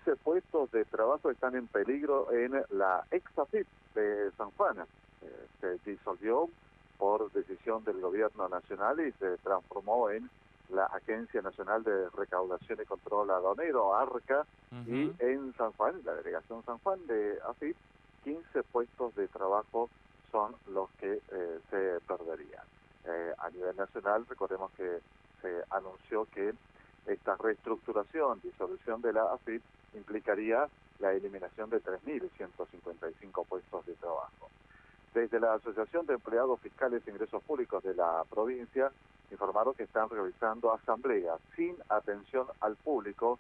15 puestos de trabajo están en peligro en la ex AFIP de San Juan. Se disolvió por decisión del gobierno nacional y se transformó en la Agencia Nacional de Recaudación y Control Aduanero, ARCA, y en San Juan, la delegación San Juan de AFIP, 15 puestos de trabajo son los que se perderían. A nivel nacional, recordemos que se anunció que esta reestructuración, disolución de la AFIP, implicaría la eliminación de 3.155 puestos de trabajo. Desde la Asociación de Empleados Fiscales e Ingresos Públicos de la provincia, informaron que están realizando asambleas sin atención al público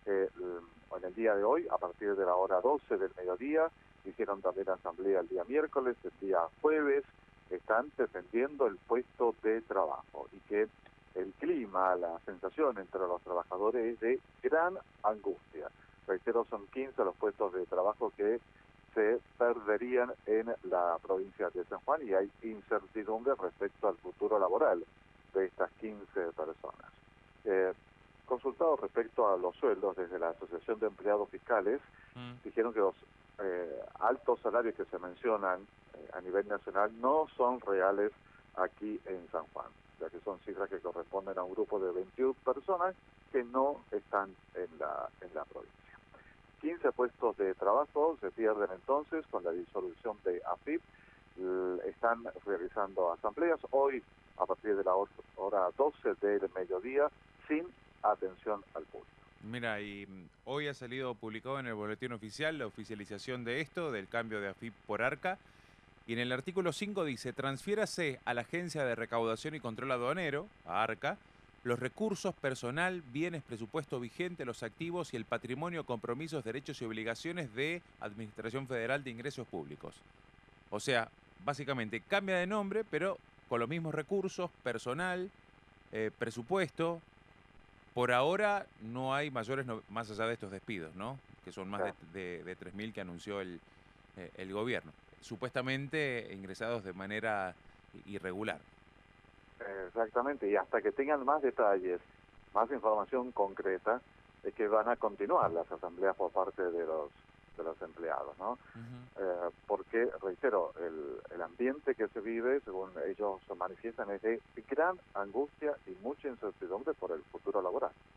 en el día de hoy, a partir de la hora 12 del mediodía. Hicieron también asamblea el día miércoles, el día jueves. Están defendiendo el puesto de trabajo y que el clima, la sensación entre los trabajadores es de gran angustia. Reitero, son 15 los puestos de trabajo que se perderían en la provincia de San Juan y hay incertidumbre respecto al futuro laboral de estas 15 personas. Consultados respecto a los sueldos desde la Asociación de Empleados Fiscales, dijeron que los altos salarios que se mencionan a nivel nacional no son reales aquí en San Juan, ya que son cifras que corresponden a un grupo de 21 personas que no están en la provincia. 15 puestos de trabajo se pierden entonces con la disolución de AFIP. Están realizando asambleas hoy a partir de la hora 12 del mediodía sin atención al público. Mira, y hoy ha salido publicado en el boletín oficial la oficialización de esto, del cambio de AFIP por ARCA, y en el artículo 5 dice: transfiérase a la Agencia de Recaudación y Control Aduanero, a ARCA, los recursos, personal, bienes, presupuesto vigente, los activos y el patrimonio, compromisos, derechos y obligaciones de Administración Federal de Ingresos Públicos. O sea, básicamente cambia de nombre, pero con los mismos recursos, personal, presupuesto. Por ahora no hay mayores, más allá de estos despidos, ¿no? Que son más de 3.000 que anunció el gobierno. Supuestamente ingresados de manera irregular. Exactamente, y hasta que tengan más detalles, más información concreta, es que van a continuar las asambleas por parte de los empleados, ¿no? Porque, reitero, el ambiente que se vive, según ellos manifiestan, es de gran angustia y mucha incertidumbre por el futuro laboral.